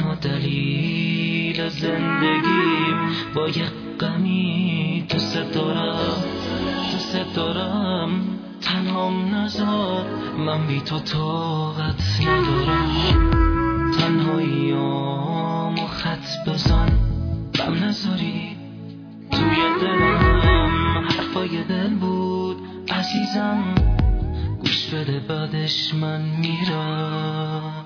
تنها دلیل زندگیم با یه غمی دوست دارم تنهام نذار من بی تو طاقت ندارم تنهاییامو خط بزن بم نذاری توی دلم حرفای دل بود عزیزم گوش بده بعدش من میرم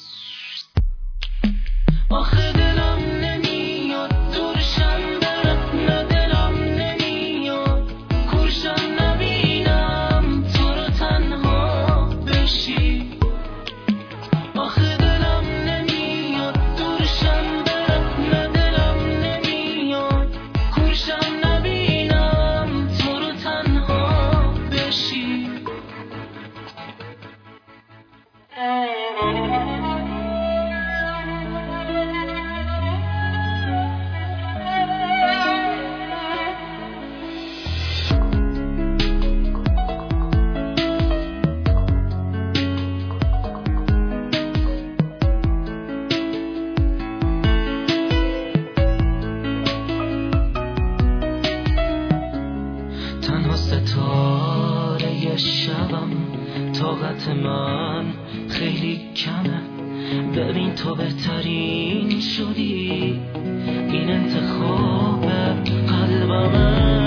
آخه دلم نمیاد دورشم برم نه دلم نمیاد کورشم نبینم تو رو تنها بشی آخه دلم نمیاد دورشم برم نه دلم نمیاد کورشم نبینم تو رو تنها بشی تنها ستاره شبم طاقت من خیلی کمه ببین تو بهترین شدی این انتخاب قلبمه